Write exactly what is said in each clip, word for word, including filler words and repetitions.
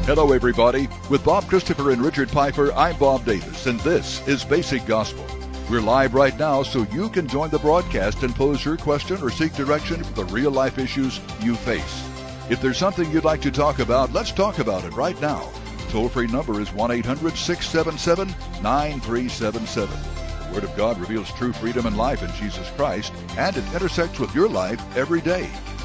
Hello, everybody. With Bob Christopher and Richard Piper, I'm Bob Davis, and this is Basic Gospel. We're live right now, so you can join the broadcast and pose your question or seek direction for the real-life issues you face. If there's something you'd like to talk about, let's talk about it right now. Toll-free number is one eight hundred six seven seven nine three seven seven. The Word of God reveals true freedom and life in Jesus Christ, and it intersects with your life every day.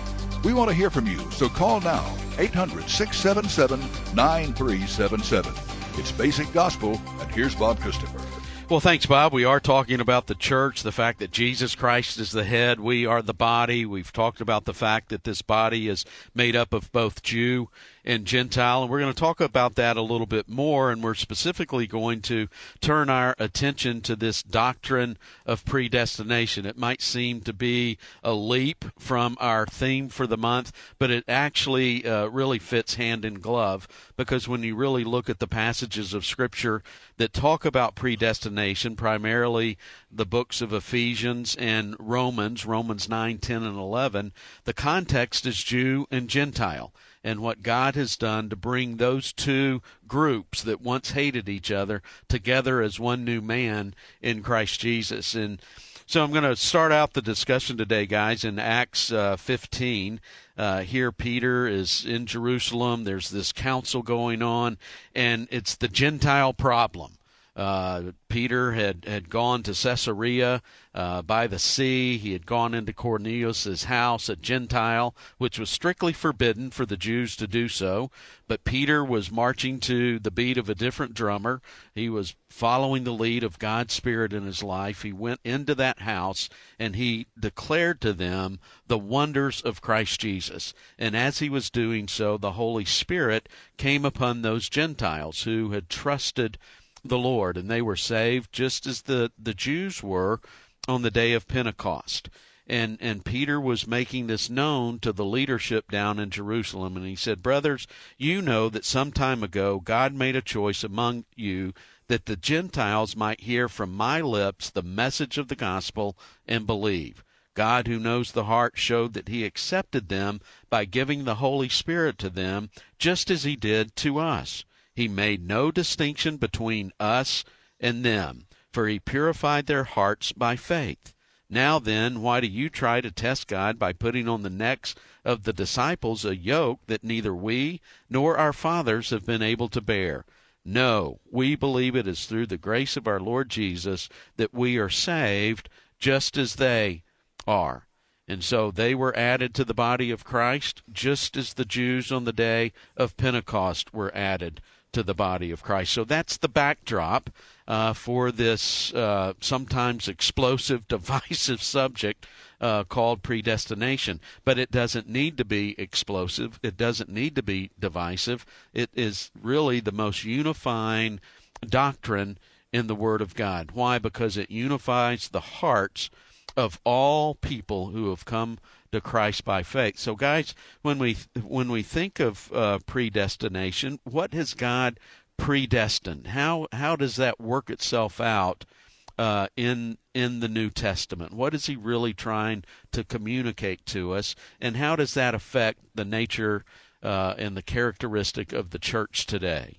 We want to hear from you, so call now, eight hundred six seven seven nine three seven seven. It's Basic Gospel, and here's Bob Christopher. Well, thanks, Bob. We are talking about the church, the fact that Jesus Christ is the head. We are the body. We've talked about the fact that this body is made up of both Jew and Gentile, and we're going to talk about that a little bit more, and we're specifically going to turn our attention to this doctrine of predestination. It might seem to be a leap from our theme for the month, but it actually uh, really fits hand in glove, because when you really look at the passages of Scripture that talk about predestination, primarily the books of Ephesians and Romans, Romans nine, ten, and eleven, the context is Jew and Gentile, and what God has done to bring those two groups that once hated each other together as one new man in Christ Jesus. And so I'm going to start out the discussion today, guys, in Acts uh, fifteen. Uh, here Peter is in Jerusalem. There's this council going on, and it's the Gentile problem. Uh, Peter had, had gone to Caesarea uh, by the sea. He had gone into Cornelius' house, a Gentile, which was strictly forbidden for the Jews to do so. But Peter was marching to the beat of a different drummer. He was following the lead of God's Spirit in his life. He went into that house, and he declared to them the wonders of Christ Jesus. And as he was doing so, the Holy Spirit came upon those Gentiles who had trusted the Lord, and they were saved just as the, the Jews were on the day of Pentecost. And and Peter was making this known to the leadership down in Jerusalem, and he said, "Brothers, you know that some time ago God made a choice among you that the Gentiles might hear from my lips the message of the gospel and believe. God, who knows the heart, showed that he accepted them by giving the Holy Spirit to them, just as he did to us. He made no distinction between us and them, for he purified their hearts by faith. Now then, why do you try to test God by putting on the necks of the disciples a yoke that neither we nor our fathers have been able to bear? No, we believe it is through the grace of our Lord Jesus that we are saved, just as they are." And so they were added to the body of Christ, just as the Jews on the day of Pentecost were added to the body of Christ. So that's the backdrop uh, for this uh, sometimes explosive, divisive subject uh, called predestination. But it doesn't need to be explosive. It doesn't need to be divisive. It is really the most unifying doctrine in the Word of God. Why? Because it unifies the hearts of all people who have come to Christ by faith. So, guys, when we when we think of uh, predestination, what has God predestined? How how does that work itself out uh, in in the New Testament? What is He really trying to communicate to us, and how does that affect the nature uh, and the characteristic of the church today?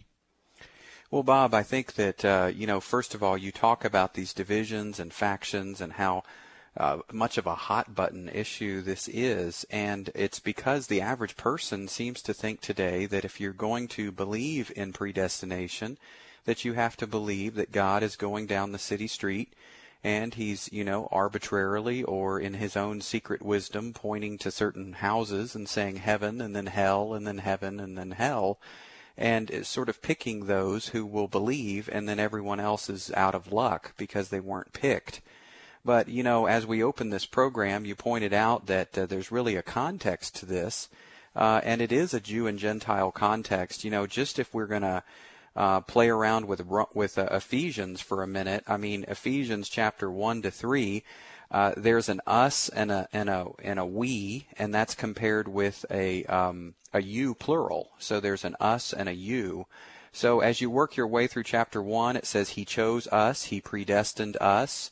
Well, Bob, I think that uh, you know, first of all, you talk about these divisions and factions and how Uh, much of a hot button issue this is, and it's because the average person seems to think today that if you're going to believe in predestination, that you have to believe that God is going down the city street and he's, you know, arbitrarily or in his own secret wisdom pointing to certain houses and saying heaven and then hell and then heaven and then hell, and is sort of picking those who will believe, and then everyone else is out of luck because they weren't picked. But, you know, as we open this program, you pointed out that uh, there's really a context to this, uh, and it is a Jew and Gentile context. You know, just if we're going to uh, play around with with uh, Ephesians for a minute, I mean, Ephesians chapter one to three, uh, there's an us and a and a and a we, and that's compared with a um, a you plural. So there's an us and a you. So as you work your way through chapter one, it says he chose us, he predestined us.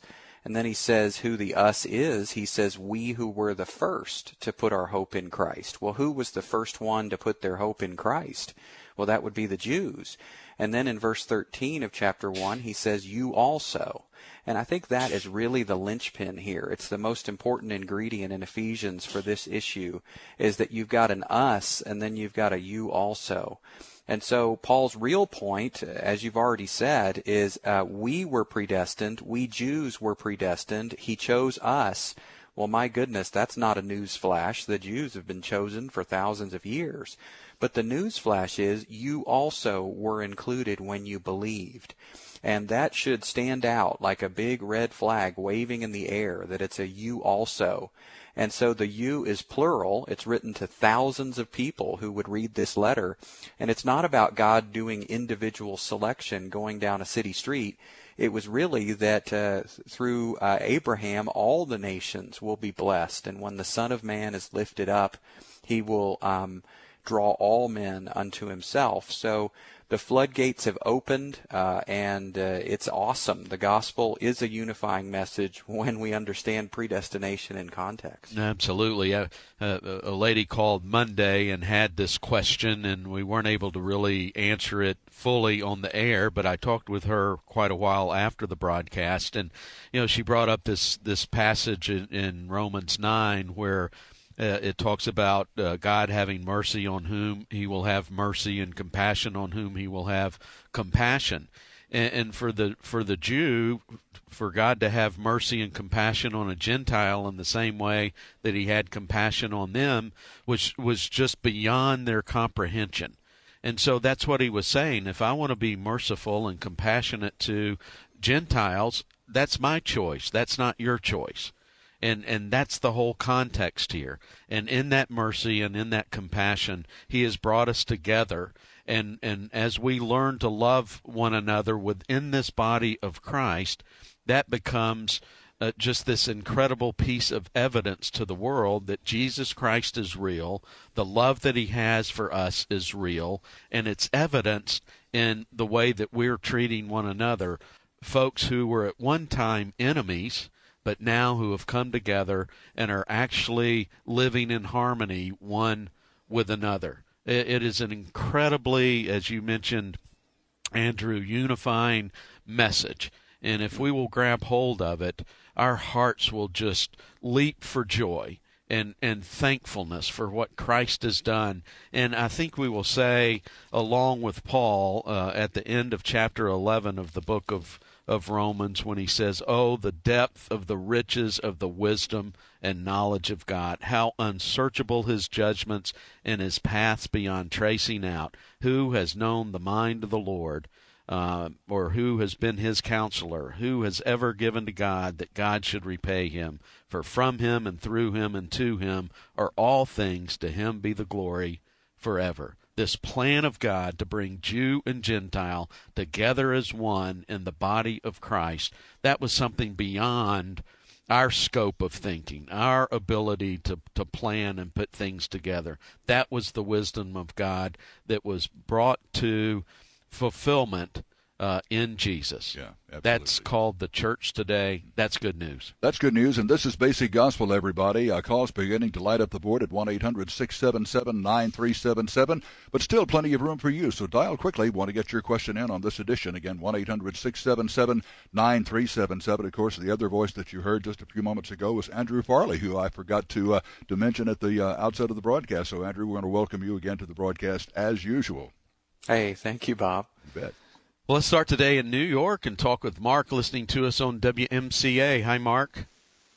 And then he says who the us is. He says we who were the first to put our hope in Christ. Well, who was the first one to put their hope in Christ? Well, that would be the Jews. And then in verse thirteen of chapter one, he says you also. And I think that is really the linchpin here. It's the most important ingredient in Ephesians for this issue, is that you've got an us and then you've got a you also. And so Paul's real point, as you've already said, is uh, we were predestined. We Jews were predestined. He chose us. Well, my goodness, that's not a news flash. The Jews have been chosen for thousands of years. But the news flash is you also were included when you believed. And that should stand out like a big red flag waving in the air, that it's a you also. And so the you is plural. It's written to thousands of people who would read this letter. And it's not about God doing individual selection going down a city street. It was really that uh, through uh, Abraham, all the nations will be blessed. And when the Son of Man is lifted up, he will um, draw all men unto himself. So the floodgates have opened, uh, and uh, it's awesome. The gospel is a unifying message when we understand predestination in context. Absolutely. A, a, a lady called Monday and had this question, and we weren't able to really answer it fully on the air, but I talked with her quite a while after the broadcast, and you know, she brought up this, this passage in, in Romans nine where Uh, it talks about uh, God having mercy on whom he will have mercy and compassion on whom he will have compassion. And, and for the for the Jew, for God to have mercy and compassion on a Gentile in the same way that he had compassion on them, which was just beyond their comprehension. And so that's what he was saying. If I want to be merciful and compassionate to Gentiles, that's my choice. That's not your choice. And and that's the whole context here. And in that mercy and in that compassion, he has brought us together. And, and as we learn to love one another within this body of Christ, that becomes uh, just this incredible piece of evidence to the world that Jesus Christ is real, the love that he has for us is real, and it's evidenced in the way that we're treating one another. Folks who were at one time enemies, but now who have come together and are actually living in harmony one with another. It is an incredibly, as you mentioned, Andrew, unifying message. And if we will grab hold of it, our hearts will just leap for joy and, and thankfulness for what Christ has done. And I think we will say, along with Paul, uh, at the end of chapter eleven of the book of of Romans, when he says, oh, the depth of the riches of the wisdom and knowledge of God, how unsearchable his judgments and his paths beyond tracing out. Who has known the mind of the Lord, uh, or who has been his counselor? Who has ever given to God that God should repay him? For from him and through him and to him are all things. To him be the glory forever. This plan of God to bring Jew and Gentile together as one in the body of Christ, that was something beyond our scope of thinking, our ability to, to plan and put things together. That was the wisdom of God that was brought to fulfillment uh, in Jesus. Yeah, absolutely. That's called the church today. That's good news. That's good news, and this is Basic Gospel, everybody. Uh, calls beginning to light up the board at one eight hundred six seven seven nine three seven seven, but still plenty of room for you, so dial quickly. Want to get your question in on this edition. Again, one eight hundred six seven seven nine three seven seven. Of course, the other voice that you heard just a few moments ago was Andrew Farley, who I forgot to, uh, to mention at the uh, outset of the broadcast. So, Andrew, we're going to welcome you again to the broadcast as usual. Hey, thank you, Bob. You bet. Well, let's start today in New York and talk with Mark, listening to us on W M C A. Hi, Mark.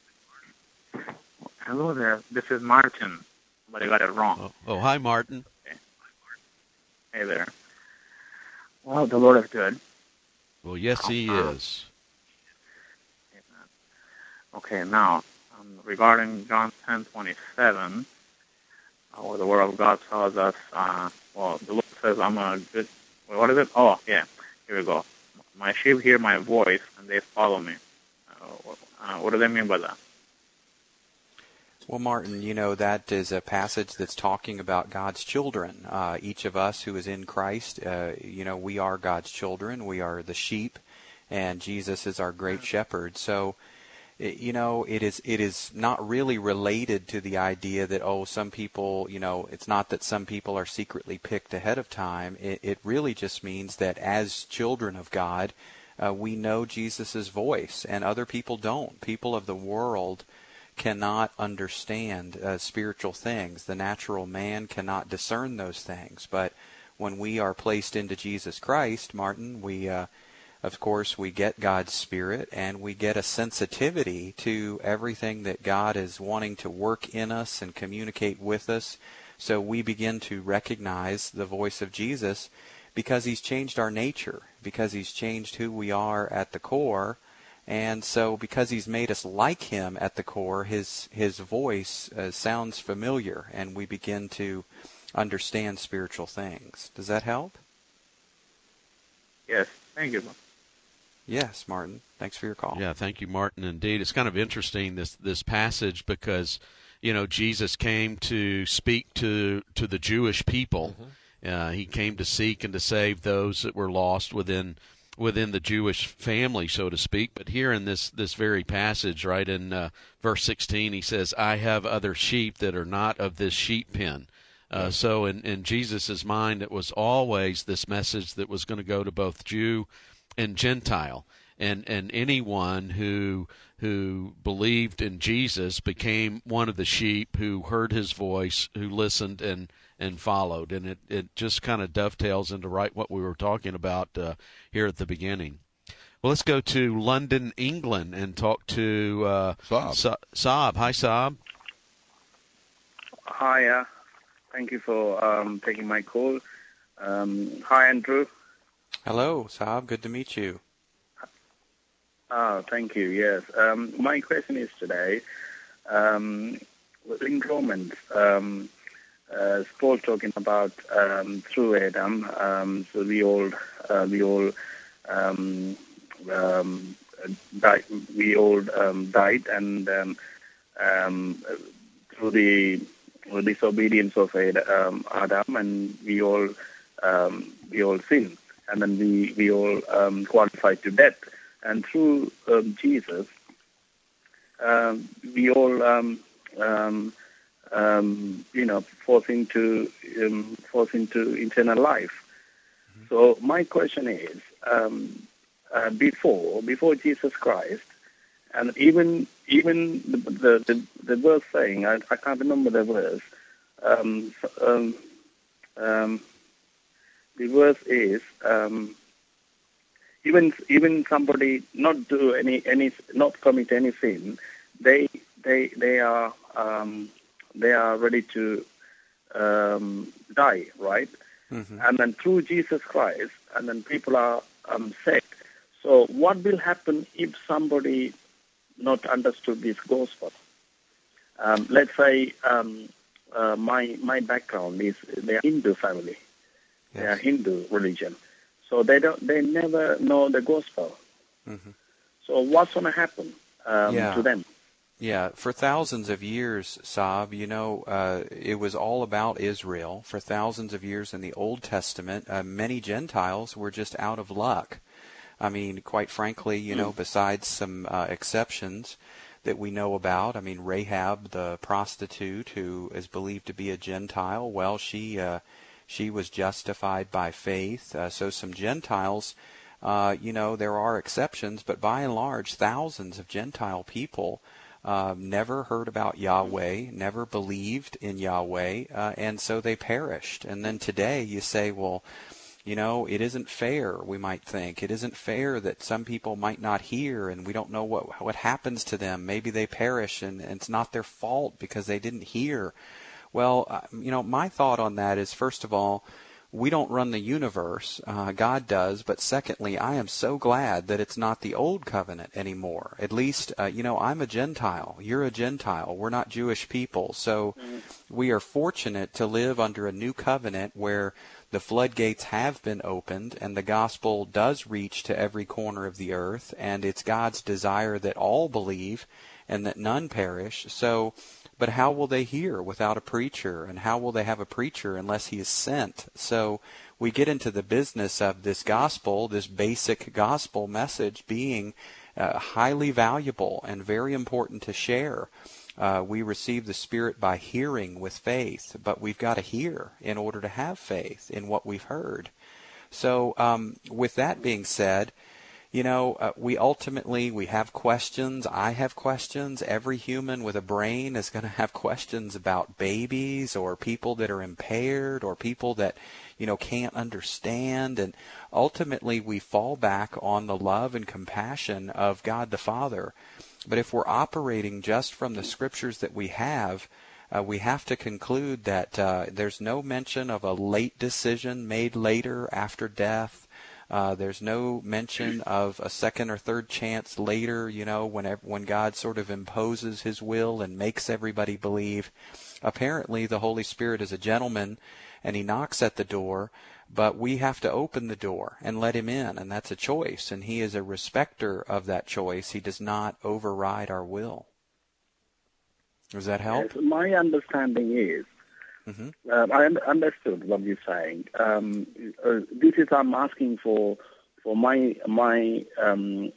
Hello there. This is Martin, but I got it wrong. Oh, oh hi, Martin. Okay. Hey there. Well, the Lord is good. Well, yes, he uh, is. Okay, now, um, regarding John ten twenty-seven, uh, where the Word of God tells us, uh, well, the Lord says, I'm a good, wait, what is it? Oh, yeah. Here we go. My sheep hear my voice, and they follow me. Uh, uh, what do they mean by that? Well, Martin, you know, that is a passage that's talking about God's children. Uh, each of us who is in Christ, uh, you know, we are God's children. We are the sheep, and Jesus is our great shepherd. So it, you know, it is it is not really related to the idea that, oh, some people, you know, it's not that some people are secretly picked ahead of time. It, it really just means that as children of God, uh, we know Jesus' voice, and other people don't. People of the world cannot understand uh, spiritual things. The natural man cannot discern those things. But when we are placed into Jesus Christ, Martin, we, uh, of course, we get God's Spirit, and we get a sensitivity to everything that God is wanting to work in us and communicate with us. So we begin to recognize the voice of Jesus because He's changed our nature, because He's changed who we are at the core. And so because He's made us like Him at the core, His His voice uh, sounds familiar, and we begin to understand spiritual things. Does that help? Yes. Thank you. Yes, Martin. Thanks for your call. Yeah, thank you, Martin. Indeed, it's kind of interesting, this this passage, because, you know, Jesus came to speak to, to the Jewish people. Mm-hmm. Uh, he came to seek and to save those that were lost within within the Jewish family, so to speak. But here in this, this very passage, right in uh, verse sixteen, he says, I have other sheep that are not of this sheep pen. Uh, so in, in Jesus' mind, it was always this message that was going to go to both Jew and Gentile. And, and anyone who who believed in Jesus became one of the sheep who heard His voice, who listened and and followed. And it, it just kind of dovetails into right what we were talking about uh, here at the beginning. Well, let's go to London, England, and talk to uh, Saab. Sa- Saab. Hi, Saab. Hi, uh, thank you for um, taking my call. Um, hi, Andrew. Hello, Saab. Good to meet you. Oh, thank you, yes. Um, my question is today, um, in Romans, um, uh, Paul talking about um, through Adam, um, so we all, uh, we all um, um, died, we all um, died, and um, um, through the disobedience of um, Adam, and we all, um, we all sin, and then we we all um, qualified to death. And through um, Jesus, um, we all, um, um, um, you know, forced into, um, forced into eternal life. Mm-hmm. So my question is, um, uh, before before Jesus Christ, and even even the the, the, the verse saying, I, I can't remember the verse. Um, um, um, the verse is. Um, Even even somebody not do any any not commit any sin, they they they are um, they are ready to um, die, right? Mm-hmm. And then through Jesus Christ, and then people are um, saved. So what will happen if somebody not understood this gospel? Um, let's say um, uh, my my background is they are Hindu family, yes. They are Hindu religion. So they don't. They never know the gospel. Mm-hmm. So what's going to happen um, yeah. to them? Yeah, for thousands of years, Saab, you know, uh, it was all about Israel. For thousands of years in the Old Testament, uh, many Gentiles were just out of luck. I mean, quite frankly, you mm. know, besides some uh, exceptions that we know about, I mean, Rahab, the prostitute who is believed to be a Gentile, well, she... Uh, She was justified by faith. Uh, so some Gentiles, uh, you know, there are exceptions, but by and large, thousands of Gentile people uh, never heard about Yahweh, never believed in Yahweh, uh, and so they perished. And then today you say, well, you know, it isn't fair, we might think. It isn't fair that some people might not hear, and we don't know what what happens to them. Maybe they perish, and, and it's not their fault because they didn't hear. Well, you know, my thought on that is, first of all, we don't run the universe. Uh, God does. But secondly, I am so glad that it's not the old covenant anymore. At least, uh, you know, I'm a Gentile. You're a Gentile. We're not Jewish people. So we are fortunate to live under a new covenant where the floodgates have been opened and the gospel does reach to every corner of the earth. And it's God's desire that all believe and that none perish. So... But how will they hear without a preacher? And how will they have a preacher unless he is sent? So we get into the business of this gospel, this basic gospel message being uh, highly valuable and very important to share. Uh, we receive the Spirit by hearing with faith, but we've got to hear in order to have faith in what we've heard. So um, with that being said, you know, uh, we ultimately, we have questions. I have questions. Every human with a brain is going to have questions about babies or people that are impaired or people that, you know, can't understand. And ultimately, we fall back on the love and compassion of God the Father. But if we're operating just from the scriptures that we have, uh, we have to conclude that uh, there's no mention of a late decision made later after death. Uh, there's no mention of a second or third chance later, you know, whenever, when God sort of imposes his will and makes everybody believe. Apparently, the Holy Spirit is a gentleman, and he knocks at the door, but we have to open the door and let him in, and that's a choice, and he is a respecter of that choice. He does not override our will. Does that help? Yes, my understanding is, mm-hmm. uh, I un- understood what you're saying. Um, uh, this is I'm asking for for my my um,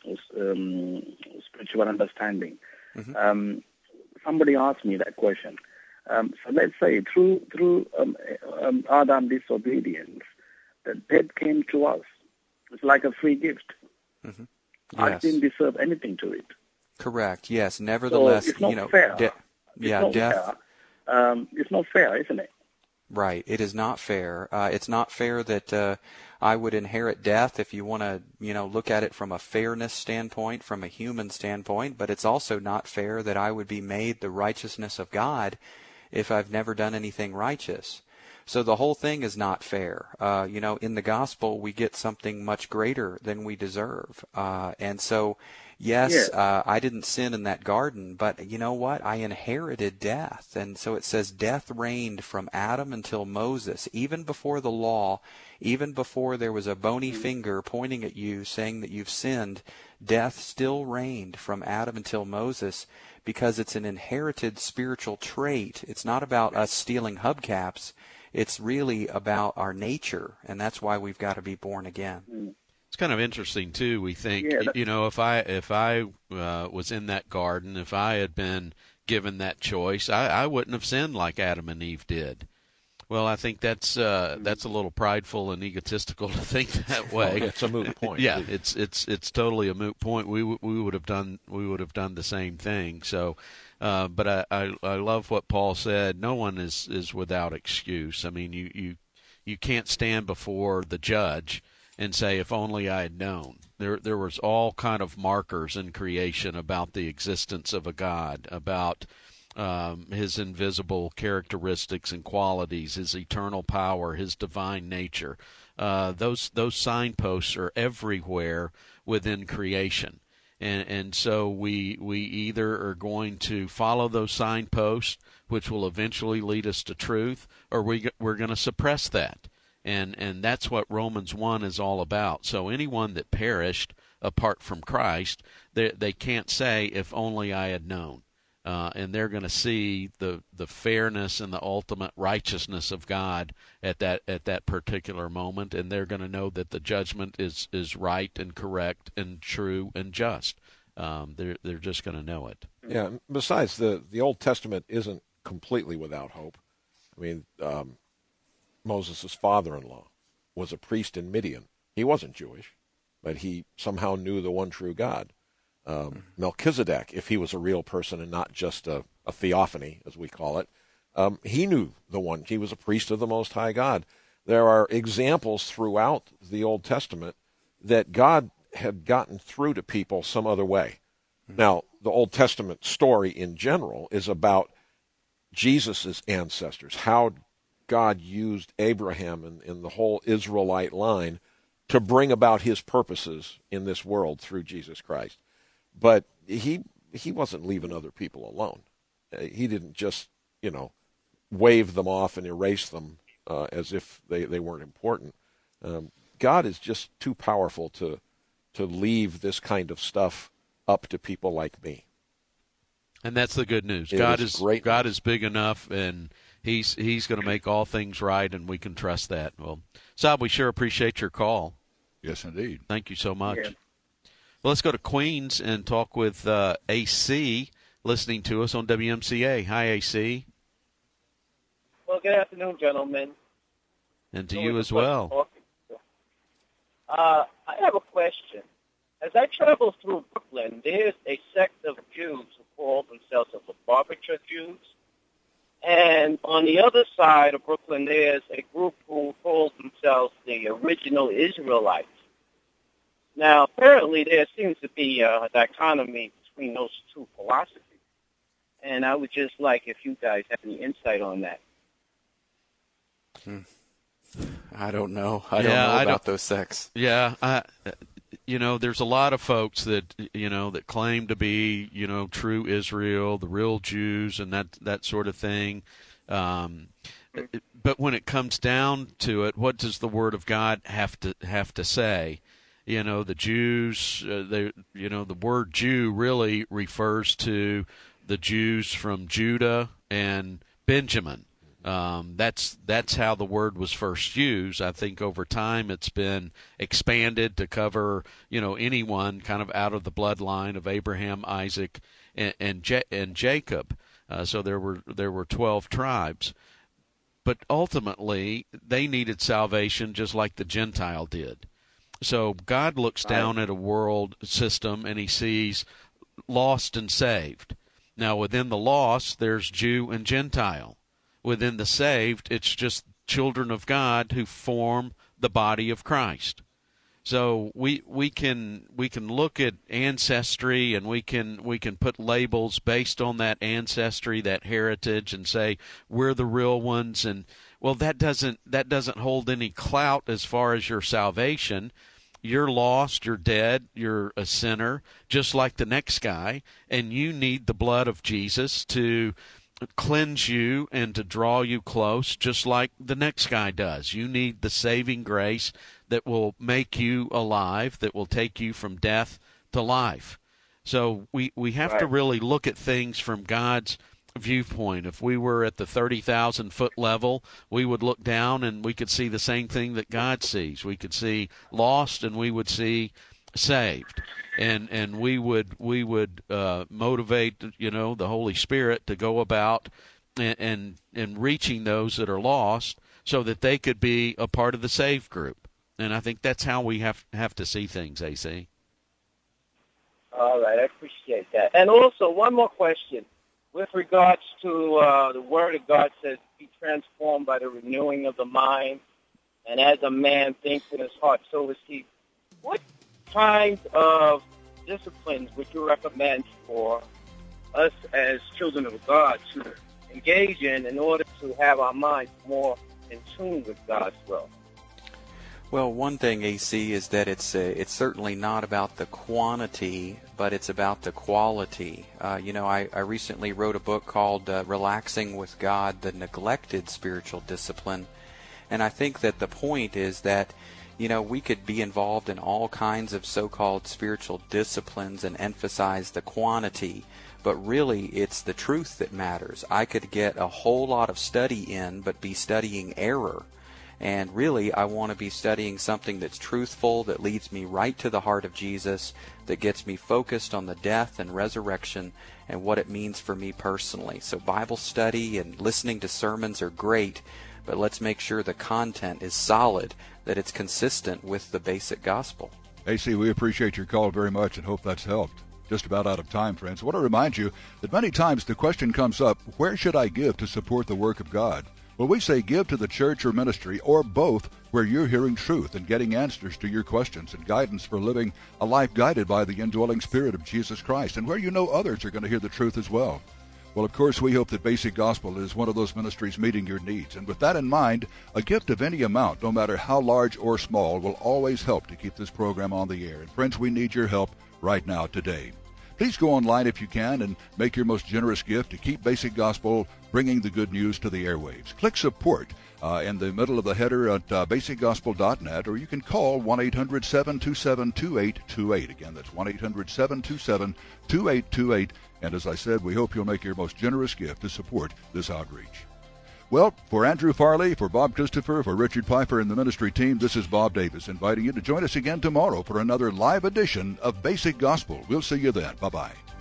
um, spiritual understanding. Mm-hmm. Um, somebody asked me that question. Um, so let's say through through um, um, Adam's disobedience, the death came to us. It's like a free gift. Mm-hmm. Yes. I didn't deserve anything to it. Correct. Yes. Nevertheless, so it's not you know, fair. De- it's yeah, not death. Fair. Um, it's not fair, isn't it? Right. It is not fair. Uh, it's not fair that uh, I would inherit death if you want to, you know, look at it from a fairness standpoint, from a human standpoint. But it's also not fair that I would be made the righteousness of God if I've never done anything righteous. So the whole thing is not fair. Uh, you know, in the gospel, we get something much greater than we deserve. Uh, and so, yes, yeah. uh, I didn't sin in that garden, but you know what? I inherited death. And so it says death reigned from Adam until Moses, even before the law, even before there was a bony mm-hmm. finger pointing at you saying that you've sinned, death still reigned from Adam until Moses, because it's an inherited spiritual trait. It's not about us stealing hubcaps. It's really about our nature, and that's why we've got to be born again. It's kind of interesting too. We think, yeah, you know, if I if I uh, was in that garden, if I had been given that choice, I, I wouldn't have sinned like Adam and Eve did. Well, I think that's uh, that's a little prideful and egotistical to think that way. Oh, it's a moot point. Yeah, it's it's it's totally a moot point. We we would have done we would have done the same thing. So, uh, but I, I I love what Paul said. No one is, is without excuse. I mean, you, you you can't stand before the judge and say, if only I had known. There there was all kind of markers in creation about the existence of a God, about Um, his invisible characteristics and qualities, his eternal power, his divine nature. Uh, those those signposts are everywhere within creation, and and so we we either are going to follow those signposts, which will eventually lead us to truth, or we we're going to suppress that, and and that's what Romans one is all about. So anyone that perished apart from Christ, they they can't say, if only I had known. Uh, and they're going to see the, the fairness and the ultimate righteousness of God at that at that particular moment, and they're going to know that the judgment is, is right and correct and true and just. Um, they're they're just going to know it. Yeah. Besides, the the Old Testament isn't completely without hope. I mean, um, Moses' father-in-law was a priest in Midian. He wasn't Jewish, but he somehow knew the one true God. Um, Melchizedek, if he was a real person and not just a, a theophany, as we call it, um, he knew the one. He was a priest of the Most High God. There are examples throughout the Old Testament that God had gotten through to people some other way. Mm-hmm. Now, the Old Testament story in general is about Jesus' ancestors, how God used Abraham and, and the whole Israelite line to bring about his purposes in this world through Jesus Christ. But he he wasn't leaving other people alone. He didn't just, you know, wave them off and erase them uh, as if they, they weren't important. Um, God is just too powerful to to leave this kind of stuff up to people like me. And that's the good news. It God is is great God news. is big enough, and he's he's going to make all things right, and we can trust that. Well, Sab, we sure appreciate your call. Yes, indeed. Thank you so much. Yeah. Well, let's go to Queens and talk with uh, A C, listening to us on W M C A. Hi, A C. Well, good afternoon, gentlemen. And to you as well. Uh, I have a question. As I travel through Brooklyn, there's a sect of Jews who call themselves the Lubavitcher Jews. And on the other side of Brooklyn, there's a group who calls themselves the original Israelites. Now, apparently there seems to be a dichotomy between those two philosophies. And I would just like if you guys have any insight on that. Hmm. I don't know. I yeah, don't know I about don't, those sects. Yeah, I, you know, there's a lot of folks that, you know, that claim to be, you know, true Israel, the real Jews, and that that sort of thing. Um, but when it comes down to it, what does the Word of God have to have to say? You know, the Jews, uh, they, you know, the word Jew really refers to the Jews from Judah and Benjamin. Um, that's that's how the word was first used. I think over time it's been expanded to cover, you know, anyone kind of out of the bloodline of Abraham, Isaac, and and, Ja- and Jacob. Uh, so there were there were twelve tribes, but ultimately they needed salvation just like the Gentile did. So God looks down at a world system and He sees lost and saved. Now within the lost, there's Jew and Gentile. Within the saved, it's just children of God who form the body of Christ. So we we can we can look at ancestry and we can we can put labels based on that ancestry, that heritage, and say we're the real ones. And well, that doesn't that doesn't hold any clout as far as your salvation. You're lost, you're dead, you're a sinner, just like the next guy, and you need the blood of Jesus to cleanse you and to draw you close, just like the next guy does. You need the saving grace that will make you alive, that will take you from death to life. So we, we have right. to really look at things from God's viewpoint. If we were at the thirty thousand foot level, we would look down and we could see the same thing that God sees. We could see lost and we would see saved. And and we would we would uh, motivate, you know, the Holy Spirit to go about and, and and reaching those that are lost, so that they could be a part of the saved group. And I think that's how we have have to see things, A C. All right, I appreciate that. And also one more question, with regards to uh, the Word of God says, "Be transformed by the renewing of the mind, and as a man thinks in his heart, so is he." What kinds of disciplines would you recommend for us as children of God to engage in in order to have our minds more in tune with God's will? Well, one thing, A C, is that it's uh, it's certainly not about the quantity, but it's about the quality. Uh, you know, I, I recently wrote a book called uh, Relaxing with God, the Neglected Spiritual Discipline, and I think that the point is that you know, we could be involved in all kinds of so-called spiritual disciplines and emphasize the quantity, but really it's the truth that matters. I could get a whole lot of study in, but be studying error. And really, I want to be studying something that's truthful, that leads me right to the heart of Jesus, that gets me focused on the death and resurrection and what it means for me personally. So Bible study and listening to sermons are great, but let's make sure the content is solid, that it's consistent with the basic gospel. A C, we appreciate your call very much and hope that's helped. Just about out of time, friends. I want to remind you that many times the question comes up, where should I give to support the work of God? Well, we say give to the church or ministry, or both, where you're hearing truth and getting answers to your questions and guidance for living a life guided by the indwelling Spirit of Jesus Christ, and where you know others are going to hear the truth as well. Well, of course, we hope that Basic Gospel is one of those ministries meeting your needs. And with that in mind, a gift of any amount, no matter how large or small, will always help to keep this program on the air. And friends, we need your help right now, today. Please go online if you can and make your most generous gift to keep Basic Gospel bringing the good news to the airwaves. Click support uh, in the middle of the header at uh, basic gospel dot net, or you can call one eight hundred seven two seven two eight two eight. Again, that's one eight hundred seven two seven two eight two eight. And as I said, we hope you'll make your most generous gift to support this outreach. Well, for Andrew Farley, for Bob Christopher, for Richard Pfeiffer and the ministry team, this is Bob Davis inviting you to join us again tomorrow for another live edition of Basic Gospel. We'll see you then. Bye-bye.